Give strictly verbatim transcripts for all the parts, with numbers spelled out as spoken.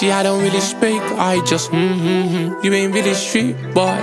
See, I don't really speak, I just mm-hmm. You ain't really street boy,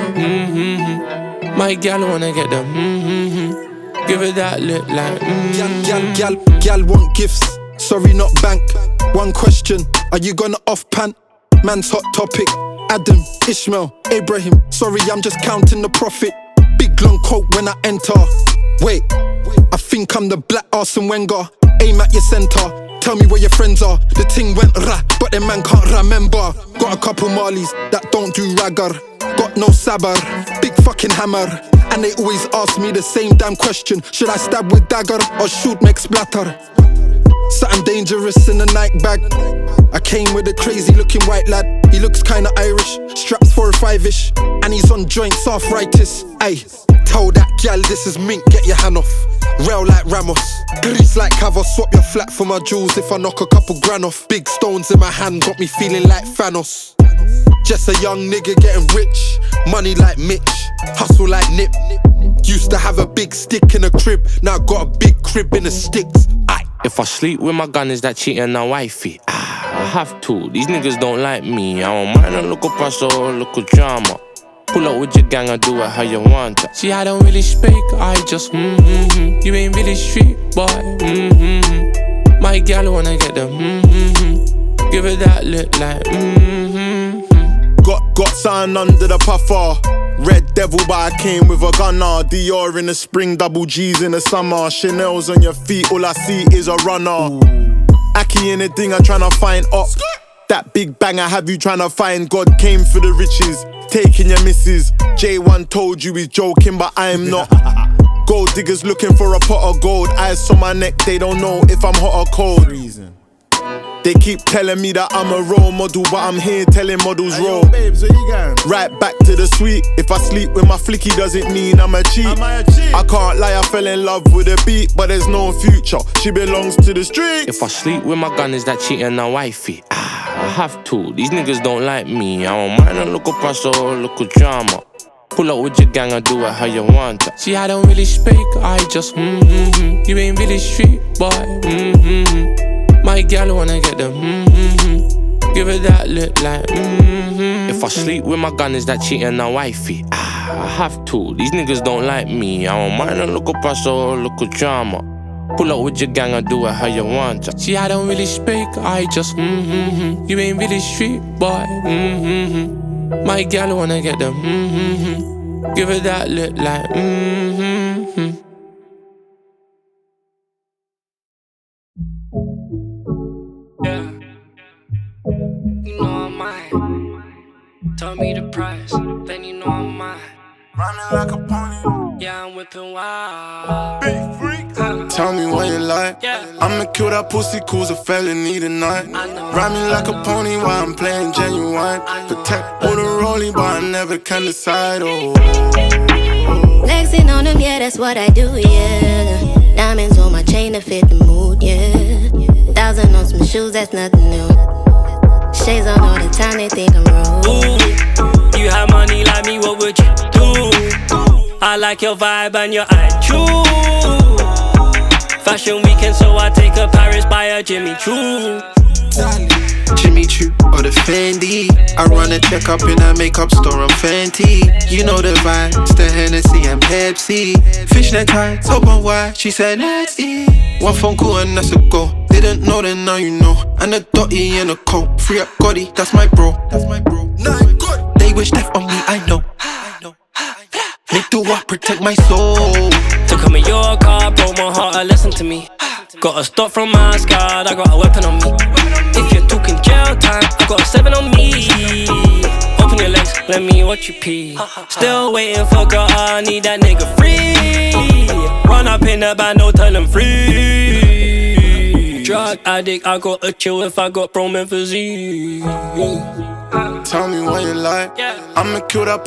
mm-hmm. My gal wanna get the mm-hmm. Give it that look like mm-hmm. Gal, gal, gal, gal want gifts. Sorry, not bank. One question, are you gonna off pant? Man's hot topic. Adam, Ishmael, Abraham. Sorry, I'm just counting the profit. Big long coat when I enter. Wait, I think I'm the black Arsene Wenger. Aim at your center. Tell me where your friends are. The ting went rah, but the man can't remember. Got a couple Marlies that don't do raggar. Got no sabar, big fucking hammer. And they always ask me the same damn question. Should I stab with dagger or shoot make splatter? Something dangerous in the night bag. I came with a crazy looking white lad. He looks kinda Irish, straps four or five-ish. And he's on joints, arthritis. Ayy, tell that gal this is mink, get your hand off. Rail like Ramos, grease like Cava. Swap your flat for my jewels if I knock a couple grand off. Big stones in my hand got me feeling like Thanos. Just a young nigga getting rich. Money like Mitch, hustle like Nip. Used to have a big stick in a crib, now got a big crib in the sticks. Aye. If I sleep with my gun, is that cheating on wifey? Ah, I have to, these niggas don't like me. I don't mind a local paso, local drama. Pull up with your gang and do it how you want it. See, I don't really speak, I just mm-hmm. You ain't really street boy, mm-hmm. My gal wanna get the mm-hmm. Give it that look like mm-hmm. Got, got something under the puffer. Red devil, but I came with a gunner. Dior in the spring, double G's in the summer. Chanel's on your feet, all I see is a runner. Aki in the thing, I'm tryna find up. That big banger have you tryna find. God came for the riches, taking your misses. J one told you he's joking, but I'm not. Gold diggers looking for a pot of gold. Eyes on my neck, they don't know if I'm hot or cold. They keep telling me that I'm a role model, but I'm here telling models hey, roll. Yo, babes, where you going? Right back to the suite. If I sleep with my flicky, does it mean I'm a cheat? Am I a cheat? I can't lie, I fell in love with a beat, but there's no future. She belongs to the streets. If I sleep with my gun, is that cheating on wifey? Ah, I have to, these niggas don't like me. I don't mind a local paso, local drama. Pull up with your gang and do it how you want it. See, I don't really speak, I just mm-hmm. You ain't really street boy, mm-hmm. My gal wanna get the mm-hmm. Give it that look like mm-hmm. If I sleep with my gun, is that cheating on wifey? Ah, I have to, these niggas don't like me. I don't mind a local paso, local drama. Pull up with your gang and do it how you want it. See, I don't really speak, I just mm-hmm. You ain't really street boy, mm-hmm. My gal wanna get the mm-hmm. Give it that look like mm-hmm. Yeah, you know I'm mine. Tell me the price, then you know I'm mine. Running like a pony. Yeah, I'm whipping wild. Big freak. Uh, Tell me what you like. Yeah. I'ma kill that pussy, cause a felony tonight. Ride me like a pony while I'm playing genuine. Protect all the rolling, but I never can decide. Oh. Flexing on them, yeah, that's what I do, yeah. Diamonds on my chain to fit the mood, yeah. Thousand on some shoes, that's nothing new. Shades on all the time, they think I'm rude. Ooh, you have money like me, what would you do? I like your vibe and your attitude. Fashion weekend, so I take a Paris by a Jimmy Choo. Jimmy Choo or the Fendi. I run a check up in a makeup store, I'm Fenty. You know the vibes, the Hennessy and Pepsi. Fishnet tights, open wide, she said let's eat. One phone call and that's a go. Didn't know then now you know. And a dotty and a coat. Free up Gotti, that's my bro. That's my bro. Nine good. They wish death on me, I know. Make do what, protect my soul. To come in your car, broke my heart, uh, listen to me. Got a stop from my squad, I got a weapon on me. If you're talking jail time, I got a seven on me. Open your legs, let me watch you pee. Still waiting for God, I need that nigga free. Run up in the band, no tell him free. Drug addict, I got a chill if I got promethazine. Tell me what you like. I'ma kill that